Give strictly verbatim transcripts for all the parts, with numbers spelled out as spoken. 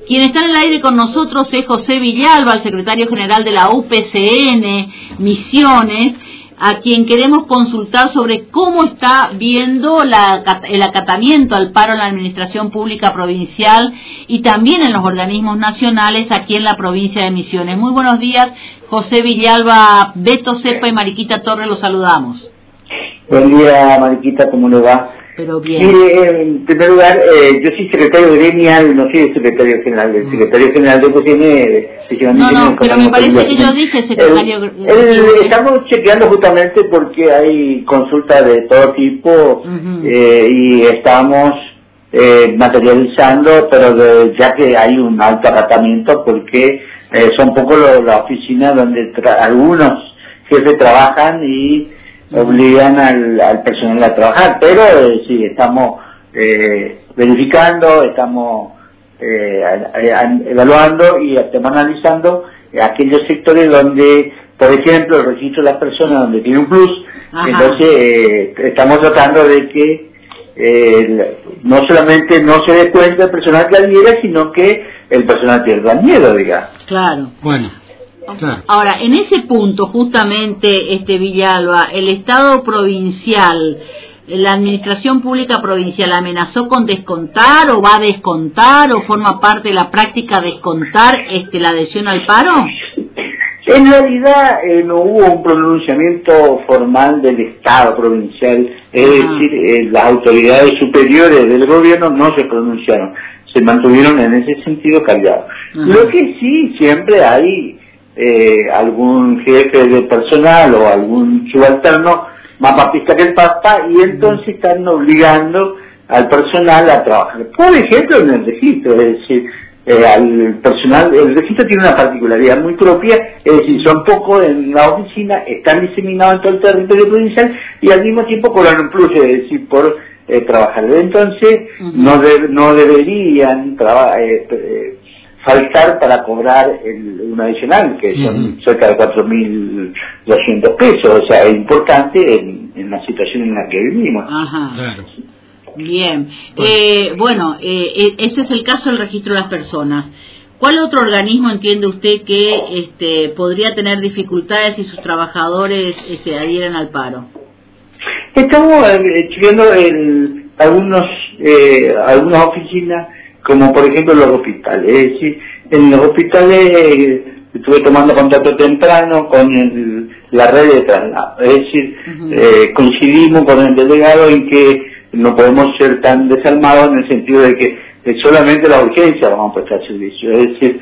Quien está en el aire con nosotros es José Villalba, el secretario general de la U P C N Misiones, a quien queremos consultar sobre cómo está viendo la, el acatamiento al paro en la administración pública provincial y también en los organismos nacionales aquí en la provincia de Misiones. Muy buenos días, José Villalba. Beto Cepa y Mariquita Torres, los saludamos. Buen día, Mariquita, ¿cómo le va? Pero bien. Mire, en primer lugar, eh, yo soy secretario gremial, no soy el secretario general. El secretario general de U P C N... No, no, pero me parece que yo dije secretario gremial. Estamos chequeando justamente porque hay consultas de todo tipo uh-huh. eh, y estamos eh, materializando, pero de, ya que hay un alto acatamiento porque eh, son poco lo, la oficina donde tra- algunos jefes trabajan y obligan al, al personal a trabajar, pero eh, sí, estamos eh, verificando, estamos eh, a, a, evaluando y estamos analizando aquellos sectores donde, por ejemplo, el registro de las personas donde tiene un plus. Ajá. Entonces eh, estamos tratando de que eh, no solamente no se dé cuenta el personal que adhiera, sino que el personal pierda miedo, diga. Claro. Bueno. Claro. Ahora, en ese punto, justamente, este Villalba, el Estado provincial, la Administración Pública Provincial, ¿amenazó con descontar o va a descontar o forma parte de la práctica descontar este, la adhesión al paro? En realidad eh, no hubo un pronunciamiento formal del Estado provincial, es ah. decir, eh, las autoridades superiores del gobierno no se pronunciaron, se mantuvieron en ese sentido callados. Uh-huh. Lo que sí, siempre hay Eh, algún jefe de personal o algún subalterno más papista que el Papa y entonces están obligando al personal a trabajar. Por ejemplo, en el registro, es decir, eh, al personal, el registro tiene una particularidad muy propia, es decir, son pocos en la oficina, están diseminados en todo el territorio provincial y al mismo tiempo cobran un plus, es decir, por eh, trabajar. Entonces, uh-huh. no, de, no deberían trabajar. Eh, eh, faltar para cobrar el, un adicional, que son uh-huh. cerca de cuatro mil doscientos pesos, o sea, es importante en, en la situación en la que vivimos. Ajá. Claro. Bien. Bueno, eh, bueno eh, ese es el caso del registro de las personas. ¿Cuál otro organismo entiende usted que este, podría tener dificultades si sus trabajadores este, adhieren al paro? Estamos eh, chequeando el, algunos, eh, algunas oficinas, como por ejemplo los hospitales, es decir, en los hospitales eh, estuve tomando contacto temprano con el, la red de traslado, es decir, uh-huh. eh, coincidimos con el delegado en que no podemos ser tan desalmados en el sentido de que eh, solamente la urgencia vamos a prestar servicio, es decir,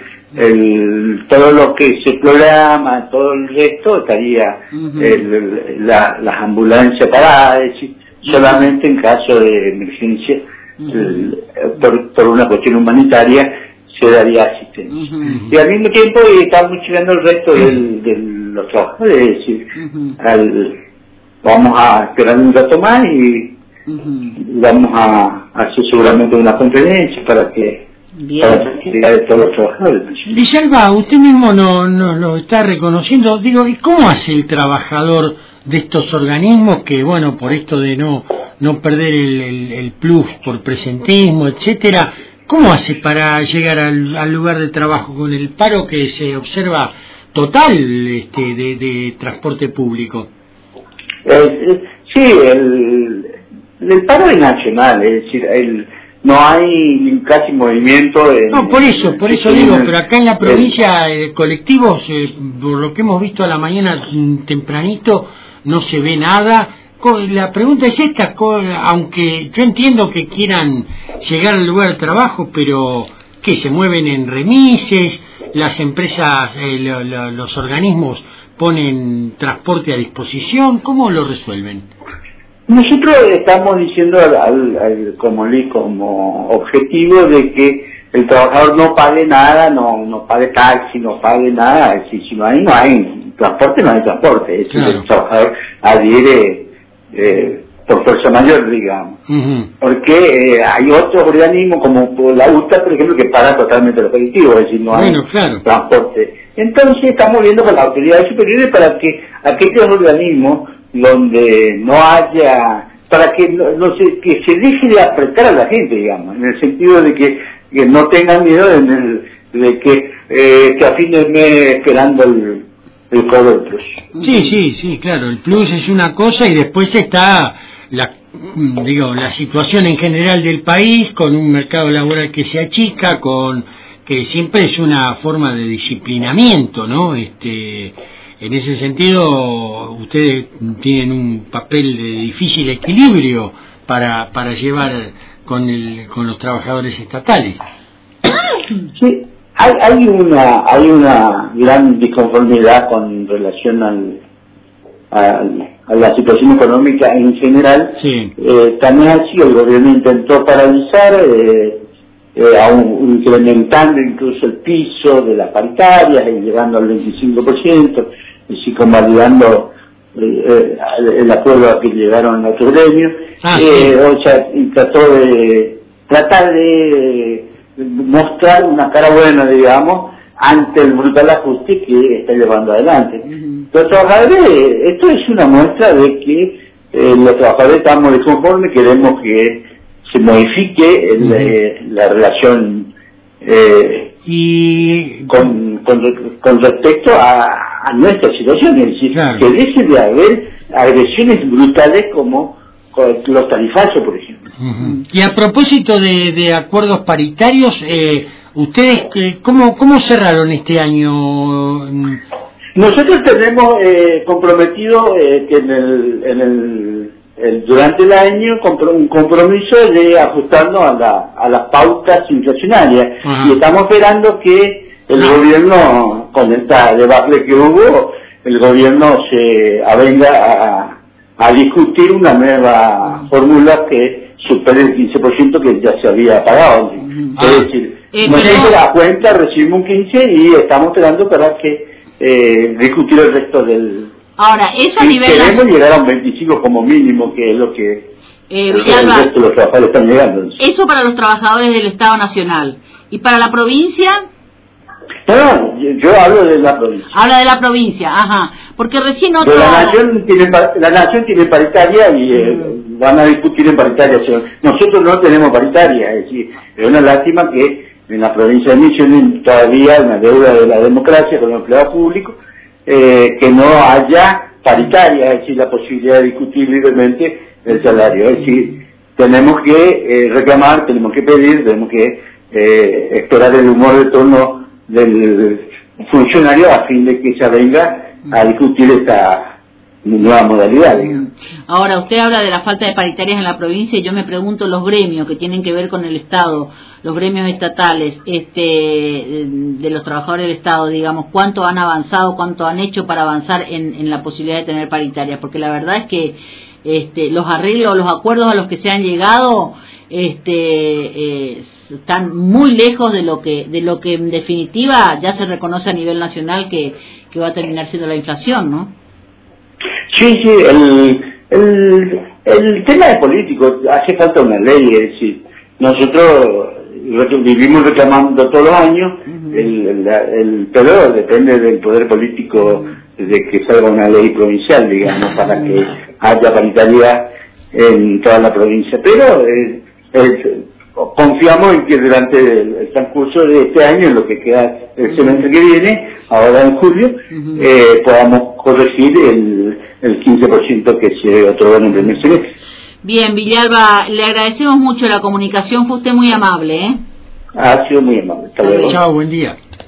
el, todo lo que se programa, todo el resto estaría uh-huh. el, la, las ambulancias paradas, es decir, uh-huh. solamente en caso de emergencia. El, por, por una cuestión humanitaria se daría asistencia. Uh-huh. Y al mismo tiempo estamos llegando el resto del, de los trabajadores, es decir, uh-huh. al, vamos a esperar un rato más y uh-huh. vamos a hacer seguramente una conferencia para que Bien. para la tranquilidad de todos los trabajadores. Villalba, usted mismo no, no lo está reconociendo, digo, ¿y cómo hace el trabajador de estos organismos que, bueno, por esto de no no perder el, el, el plus por presentismo, etcétera, cómo hace para llegar al, al lugar de trabajo con el paro que se observa total este, de, de transporte público? Eh, sí, el, el paro es nacional, es decir, el, no hay casi movimiento. En, no, por eso, por eso digo, pero acá en la provincia eh, colectivos, eh, por lo que hemos visto a la mañana tempranito, no se ve nada. La pregunta es esta, aunque yo entiendo que quieran llegar al lugar de trabajo, pero ¿qué? ¿Se mueven en remises? ¿Las empresas, eh, lo, lo, los organismos ponen transporte a disposición? ¿Cómo lo resuelven? Nosotros estamos diciendo al, al, al, como, como objetivo de que el trabajador no pague nada, no no pague taxi, no pague nada, si, si no hay, no hay transporte, no hay transporte, es decir, claro. El trabajador adhiere Eh, por fuerza mayor, digamos, uh-huh. porque eh, hay otros organismos como la U T A, por ejemplo, que pagan totalmente los colectivos, es decir, no bueno, hay claro. transporte. Entonces estamos viendo con las autoridades superiores para que aquellos organismos donde no haya, para que no, no se, que se deje de apretar a la gente, digamos, en el sentido de que que no tengan miedo de, de que, eh, que a fin de mes esperando el, el cobro del plus. Sí, sí, sí, claro, el plus es una cosa y después está la, digo, la situación en general del país, con un mercado laboral que se achica, con que siempre es una forma de disciplinamiento, ¿no? Este, en ese sentido, ustedes tienen un papel de difícil equilibrio para para llevar con el con los trabajadores estatales. Sí, hay hay una hay una gran disconformidad con relación al, al a la situación económica en general. Sí. Eh, también así el gobierno intentó paralizar, eh, eh, aún incrementando incluso el piso de las paritarias y llegando al veinticinco por ciento, así convalidando eh, el acuerdo a que llegaron otros gremios. Ah, eh, sí. O sea, y trató de tratar de mostrar una cara buena, digamos, ante el brutal ajuste que está llevando adelante. Uh-huh. Los trabajadores, esto es una muestra de que eh, los trabajadores estamos desconformes, queremos que se modifique el, uh-huh. eh, la relación eh, y con, con, con respecto a, a nuestra situación, es decir, claro, que deje de haber agresiones brutales como los tarifazos, por ejemplo. Uh-huh. Y a propósito de, de acuerdos paritarios, eh, ¿ustedes cómo, cómo cerraron este año? Nosotros tenemos eh, comprometido eh, que en el, en el, el durante el año compro, un compromiso de ajustarnos a, la, a las pautas inflacionarias. Uh-huh. Y estamos esperando que el uh-huh. gobierno, con esta debacle que hubo, el gobierno se avenga a a discutir una nueva fórmula que supere el quince por ciento que ya se había pagado. Ah, es decir, eh, no se hizo la cuenta, recibimos un quince y estamos esperando para que eh, discutir el resto del... Ahora, eso a nivel... Queremos llegar a un veinticinco como mínimo, que es lo que eh, el, el resto de los trabajadores están llegando. Eso para los trabajadores del Estado Nacional. ¿Y para la provincia? No, no, yo hablo de la provincia. Habla de la provincia, ajá. Porque recién otro... La nación tiene, la nación tiene paritaria y eh, uh-huh. van a discutir en paritaria. Nosotros no tenemos paritaria, es decir, es una lástima que en la provincia de Misiones todavía hay una deuda de la democracia con los empleados públicos, eh, que no haya paritaria, es decir, la posibilidad de discutir libremente el salario. Es decir, tenemos que eh, reclamar, tenemos que pedir, tenemos que eh, esperar el humor de torno del funcionario a fin de que se venga a discutir esta nueva modalidad. Digamos. Ahora, usted habla de la falta de paritarias en la provincia y yo me pregunto los gremios que tienen que ver con el Estado, los gremios estatales, este, de los trabajadores del Estado, digamos, cuánto han avanzado, cuánto han hecho para avanzar en, en la posibilidad de tener paritarias, porque la verdad es que este, los arreglos, los acuerdos a los que se han llegado, este, eh, están muy lejos de lo que de lo que en definitiva ya se reconoce a nivel nacional que, que va a terminar siendo la inflación, ¿no? Sí, sí, el, el, el tema de políticos, hace falta una ley, es decir, nosotros vivimos reclamando todos los años, uh-huh. el, el, el, pero depende del poder político uh-huh. de que salga una ley provincial, digamos, para que haya paridad en toda la provincia, pero eh, eh, confiamos en que durante el, el transcurso de este año, en lo que queda el semestre que viene, ahora en julio, uh-huh. eh, podamos corregir el, el quince por ciento que se otorgó en el primer semestre. Bien, Villalba, le agradecemos mucho la comunicación, fue usted muy amable, ¿eh? Ha sido muy amable. Hasta luego. Chao, buen día.